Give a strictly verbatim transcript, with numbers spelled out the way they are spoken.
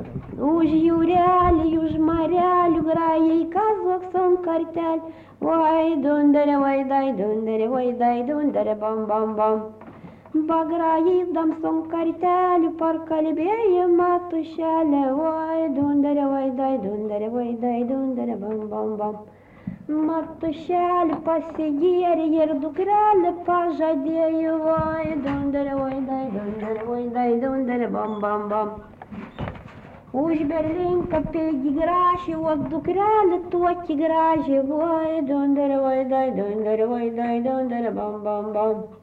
Už jūrelį, už marelių grajai kazok son kartel. Vai dundere, vai dai dundere, vai dai dundere, bam bam bam. Bagrajai son kartelių parkalbėjimą tušelę. Vai dundere, vai dai dundere, vai dai dundere, bam bam bam. Matušelį pasigėrė ir dukrelį pažadėjo. Vai dundere, vai dai dundere, vai dai dundere, bam bam bam. Už berlinką pegi gražiai, o dukrelį tuoki gražiai. Vai dundere, vai dai dundere, vai dai dundere, bam bam bam.